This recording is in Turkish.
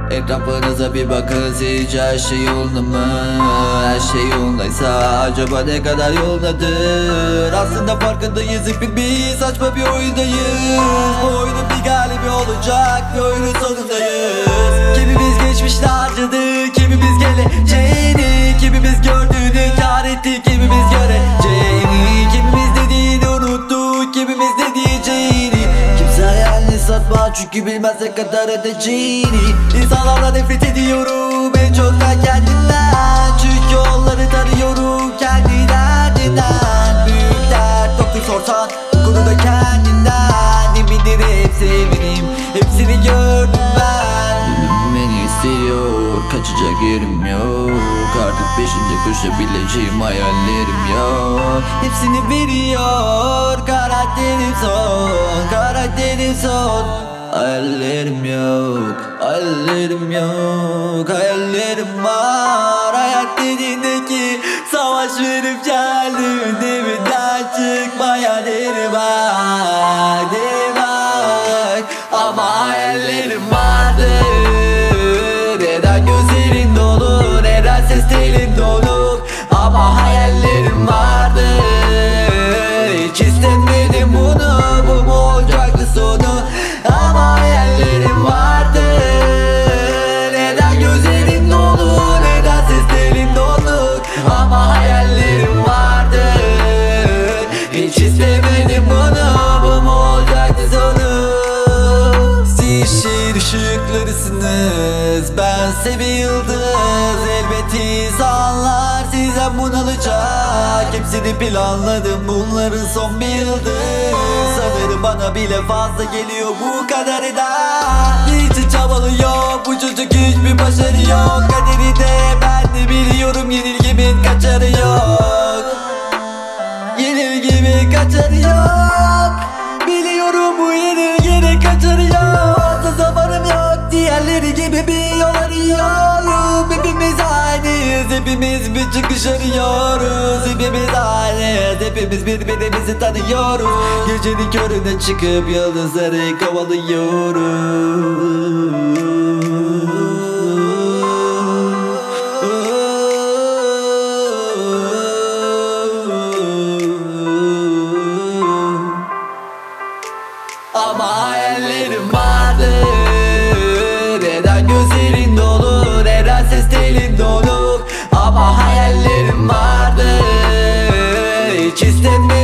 Etrafınıza bir bakın, sizce her şey yolunda mı? Her şey yolundaysa acaba ne kadar yoldadır? Aslında farkındayız, hepimiz saçma bir oyundayız. Bu oyunun bir galibi olacak, bir oyunun sonundayız. Kimimiz geçmişte harcadı, kimimiz geleceğini, kimimiz gördüğünü kâr etti, kimimiz göreceğini, kimimiz dediğini unuttuk, kimimiz ne diyeceğini. Kimse hayalini satma çünkü bilmez ne kadar edeceğini. İnsanlarla nefret ediyorum en çok da kendimden, çünkü onları tanıyorum kendi derdinden. Büyük dert doktor sorsan bu konuda kendinden. Emindir hepsi eminim, hepsini gördüm ben. Beni istiyor, kaçacak yerim yok. Artık peşinde koşabileceğim hayallerim yok. Hepsini veriyor, karakterim son, karakterim son. Hayallerim yok, hayallerim yok, hayallerim var. Hayat dediğindeki savaş verip geldim, deminden çıkmaya derim bak, derim bak. Ama hayallerim vardı. Neden gözlerin dolu, neden ses telin dolu? Ama hayallerim vardı. Hiç istemedim bunu, bu mu olacaktı sonu? Ama hayallerim vardı. Neden gözlerin dolu, neden ses telin dolu? Ama hayallerim vardı. Hiç istemedim bunu, bu mu olacaktı sonu? Siz şehir ışıklarısınız, bense bir yıldız. Elbet insanlar sizden bunalacak. Hepsini planladım, bunların son bir yıldız. Sanırım bana bile fazla geliyor bu kadar eder. Niçin çabalıyor bu çocuk, hiçbir başarı yok. Kaderi de ben de biliyorum, yenilgimin kaçarı yok. Yenilgimin kaçarı yok. Biliyorum bu yenilginin kaçarı yok. Zamanım yok, diğerleri gibi bir yol arıyorum. Hepimiz aynıyız, hepimiz bir çıkış arıyoruz. Hepimiz aynıyız, hepimiz birbirimizi tanıyoruz. Gecenin körüne çıkıp yıldızları kovalıyoruz. Ama hayallerim vardı. Neden gözlerin dolu, neden ses telin dolu? Ama hayallerim vardı. Hiç istemedim